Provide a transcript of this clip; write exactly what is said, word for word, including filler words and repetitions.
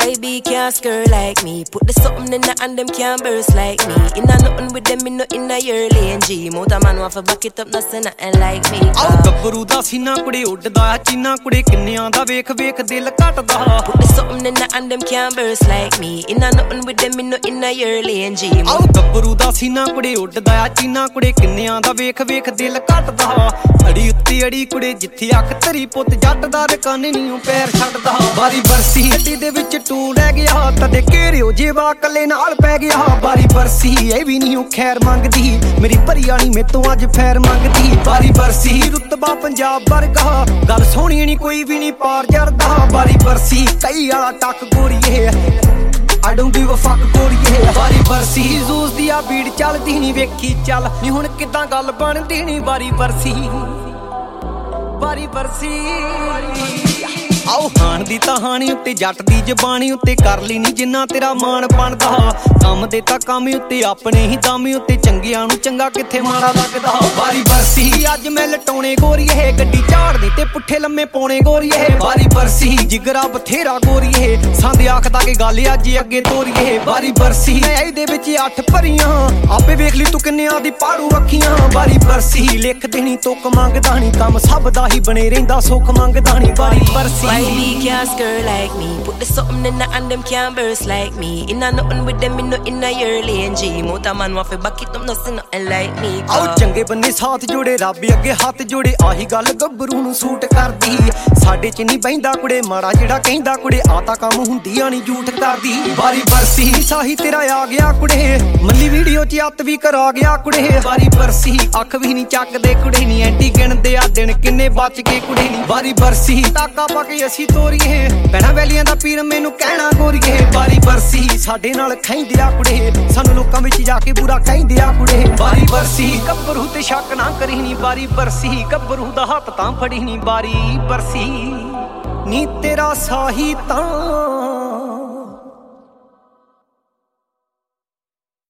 Baby can't skirt like me. Put the something in the and them can't burst like me. Inna nothing with them, me no inna your lane G. Motor man want to back it up, nothing nothing like me. ਆਓ ਗੱਭਰੂ ਦਾ ਸੀਨਾ ਕੁੜੇ ਉੱਡਦਾ ਚੀਨਾ ਕੁੜੇ ਕਿੰਨਿਆਂ ਦਾ ਵੇਖ ਵੇਖ ਦਿਲ ਘਟਦਾ Put the something in the and them can't burst like me. Inna nothing with them, me no inna your lane G. ਆਓ ਗੱਭਰੂ ਦਾ ਸੀਨਾ ਕੁੜੇ ਉੱਡਦਾ ਚੀਨਾ ਕੁੜੇ ਕਿੰਨਿਆਂ ਦਾ ਵੇਖ ਵੇਖ ਦਿਲ ਘਟਦਾ ਅੜੀ ਉੱਤੇ ਅੜੀ ਕੁੜੇ ਜਿੱਥੇ ਅੱਖ ਤੇਰੀ ਪੁੱਤ ਜੱਟ ਦਾ ਰਕਾਨ ਨੀ ਪੈਰ ਛੱਡਦਾ ਬਾਰੀ ਬਰਸੀ ਗੱਡੀ ਦੇ ਵਿੱਚ ਟੂ ਰਹਿ ਗਿਆ ਤਦੇ ਘੇਰਿਓ ਜੇਵਾ ਕੱਲੇ ਨਾਲ ਪੈ ਗਿਆ ਬਾਰੀ ਬਰਸੀ ਇਹ ਵੀ ਨਹੀਂ ਖੈਰ ਮੰਗਦੀ ਮੇਰੀ ਭਰੀ ਵਾਲੀ ਮੇਤੋਂ ਅੱਜ ਫੈਰ ਮੰਗਦੀ ਬਾਰੀ ਬਰਸੀ ਰੁਤਬਾ ਪੰਜਾਬ ਵਰਗਾ ਗੱਲ ਸੋਹਣੀ ਨਹੀਂ ਕੋਈ ਵੀ ਨਹੀਂ ਪਾਰ ਜਰਦਾ ਬਾਰੀ ਬਰਸੀ ਕਈ ਵਾਲਾ ਟੱਕ ਗੋਰੀਏ I don't give a fuck ਗੋਰੀਏ ਬਾਰੀ ਬਰਸੀ ਜ਼ੂਸ ਦੀ ਆ ਬੀੜ ਚੱਲਦੀ ਨਹੀਂ ਵੇਖੀ ਚੱਲ ਨੀ ਹੁਣ ਕਿੱਦਾਂ ਗੱਲ ਬਣਦੀ ਨਹੀਂ ਬਾਰੀ ਬਰਸੀ ਬਾਰੀ ਬਰਸੀ ਆਓ ਹਾਣ ਦੀ ਕਹਾਣੀ ਉੱਤੇ ਜੱਟ ਦੀ ਜ਼ਬਾਨੀ ਉੱਤੇ ਕਰ ਲਈ ਨੀ ਜਿੰਨਾ ਤੇਰਾ ਮਾਣ ਬਣਦਾ ਕੰਮ ਦੇ ਤਾਂ ਕੰਮ ਉੱਤੇ ਆਪਣੇ ਹੀ ਦਮ ਉੱਤੇ ਚੰਗਿਆਂ ਨੂੰ ਚੰਗਾ ਕਿੱਥੇ ਮਾੜਾ ਲੱਗਦਾ ਬਾਰੀ ਬਰਸੀ ਅੱਜ ਮੈਂ ਲਟਾਉਣੇ ਗੋਰੀਏ ਗੱਡੀ ਝਾੜਦੀ ਤੇ ਪੁੱਠੇ ਲੰਮੇ ਪਾਉਣੇ ਗੋਰੀਏ ਬਾਰੀ ਬਰਸੀ ਜਿਗਰਾ ਬਥੇਰਾ ਗੋਰੀਏ ਸੰਦ ਆਖਦਾ ਕਿ ਗੱਲ ਅੱਜ ਅੱਗੇ ਤੋਰੀਏ ਬਾਰੀ ਬਰਸੀ ਇਹਦੇ ਵਿੱਚ ਅੱਠ ਭਰੀਆਂ ਆਪੇ ਵੇਖ ਲਈ ਤੂੰ ਕਿੰਨਿਆਂ ਦੀ ਪਾੜੂ ਰੱਖੀਆਂ ਬਾਰੀ ਬਰਸੀ ਲਿਖ ਦੇਣੀ ਤੁੱਕ ਮੰਗਦਾ ਨਹੀਂ ਕੰਮ ਸਭ ਦਾ ਹੀ ਬਣੇ ਰਹਿੰਦਾ ਸੁੱਖ ਮੰਗਦਾ ਨਹੀਂ ਬਾਰੀ ਬਰਸੀ Baby can't skirt like me. Put the something in the and them can't burst like me. Inna nothing with them, me no inna your lane G. Motor man want to back it up, nothing nothing like me. ਆਓ ਚੰਗੇ ਬੰਨੇ ਸਾਥ ਜੋੜੇ ਰੱਬ ਅੱਗੇ ਹੱਥ ਜੋੜੇ ਆਹੀ ਗੱਲ ਗੱਭਰੂ ਨੂੰ ਸੂਟ ਕਰਦੀ ਸਾਡੇ ਚ ਨਹੀਂ ਬਹਿੰਦਾ ਕੁੜੇ ਮਾੜਾ ਜਿਹੜਾ ਕਹਿੰਦਾ ਕੁੜੇ ਆ ਤਾਂ ਕੰਮ ਹੁੰਦੀਆਂ ਨਹੀਂ ਝੂਠ ਕਰਦੀ ਬਾਰੀ ਬਰਸੀ ਸਾਹੀ ਤੇਰਾ ਆ ਗਿਆ ਕੁੜੇ ਮੱਲੀ ਵੀਡੀਓ ਚ ਅੱਤ ਵੀ ਕਰਾ ਗਿਆ ਕੁੜੇ ਬਾਰੀ ਬਰਸੀ ਅੱਖ ਵੀ ਨਹੀਂ ਚੱਕਦੇ ਕੁੜੇ ਨਹੀਂ ਐਂਟੀ ਗਿਣਦੇ ਆ ਦਿਨ ਕਿੰਨੇ ਬਚ ਕੇ ਕੁੜੇ ਨਹੀਂ ਬਾਰੀ ਬਰਸੀ ਤਾਕਾ ਪਾ ਕੇ ਅਸੀਂ ਤੋਰੀਏ ਪੈਣਾ ਵੈਲੀਆਂ ਦਾ ਪੀਰ ਮੈਨੂੰ ਕਹਿਣਾ ਗੋਰੀਏ ਬਾਰੀ ਬਰਸੀ ਸਾਡੇ ਨਾਲ ਖੈਂਦੇ ਆ ਕੁੜੇ ਸਾਨੂੰ ਲੋਕਾਂ ਵਿੱਚ ਜਾ ਕੇ ਬੁਰਾ ਕਹਿੰਦੇ ਆ ਕੁੜੇ ਬਾਰੀ ਬਰਸੀ ਗੱਭਰੂ ਤੇ ਸ਼ੱਕ ਨਾ ਕਰੀ ਨੀ ਬਾਰੀ ਬਰਸੀ ਗੱਭਰੂ ਦਾ ਹੱਥ ਤਾਂ ਫੜੀ ਨੀ ਬਾਰੀ ਬਰਸੀ ਨੀ ਤੇਰਾ ਸਾਹੀ ਤਾਂ